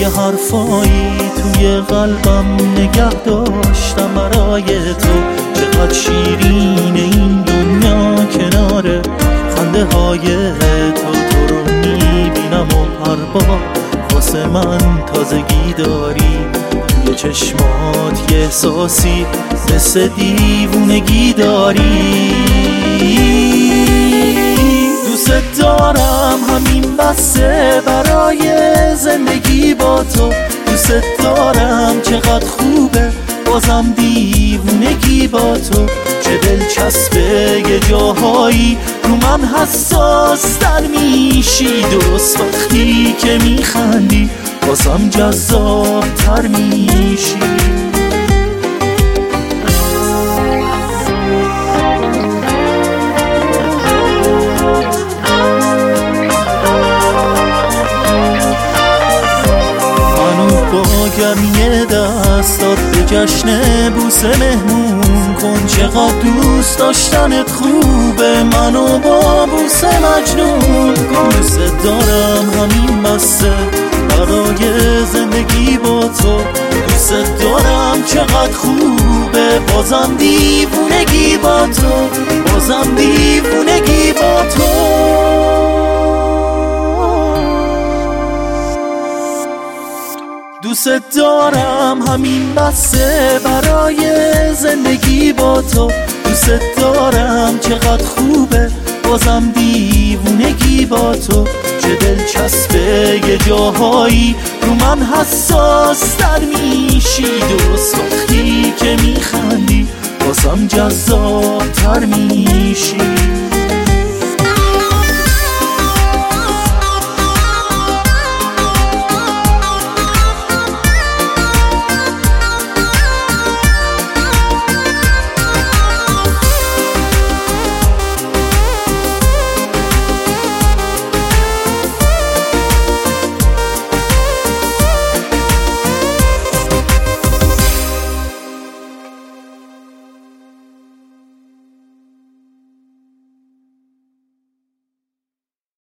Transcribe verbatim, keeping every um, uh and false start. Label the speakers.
Speaker 1: یه حرفایی توی قلبم نگه داشتم برای تو. چقدر شیرین این دنیا کنار خنده های تو. تو رو میبینم و هر بار واسه من تازگی داری. توی چشمات یه احساسی مثل دیوونگی داری. دوست دارم همین بسه برای زندگی با تو. دوست دارم چقدر خوبه بازم دیوونگی با تو. چه دلچسبه یه جاهایی رو من حساس در میشی. درست وقتی که میخندی بازم جذاب تر میشی. گرمی دستات به جشن بوسه مهمون کن. چقدر دوست داشتنت خوبه منو با بوسه مجنون کن. دوست دارم همین بسه برای زندگی با تو. دوست دارم چقدر خوبه بازم دیوونگی با تو. بازم دیوونگی با تو. دوست دارم همین بسه برای زندگی با تو. دوست دارم چقدر خوبه بازم دیوونگی با تو. چه دلچسبه یه جاهایی رو من حساس در میشی. درست وقتی که میخندی بازم جذاب تر میشی.